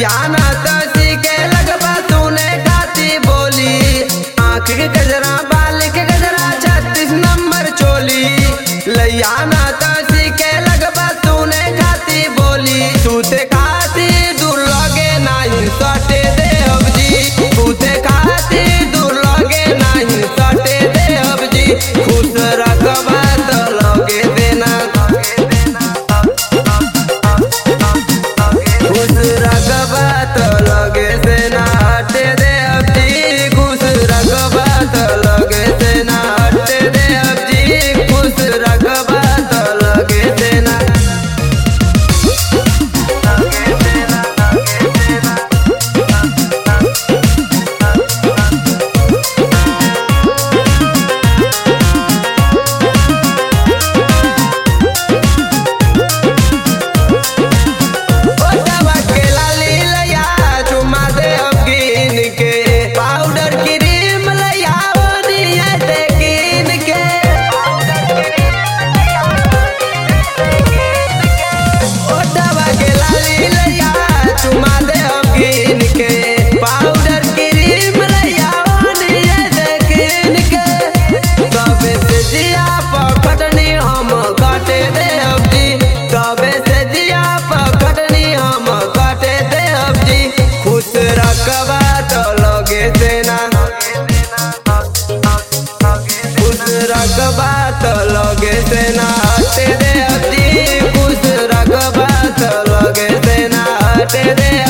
लैयाना तसी के लगबा सुने खाती बोली। आँख के गजरा बाल के गजरा 36 नंबर चोली। लैयाना तसी के लगबा सुने खाती बोली। सूते खाती दूर लगे नहीं सटे दे अबजी। सूते खाती दूर लगे नहीं सटे दे अबजी। खुश रखबा तो लगे देना। खुश रखबा तो लगे से ना हटे दे अबजी। खुश रखबा तो लगे से ना हटे दे अबजी। खुश रखबा तो लगे से ना। रखबा तो लगे देना। खुश रखबा तो लगे देना हटे दे अबजी। खुश रखबा तो लगे देना हटे दे।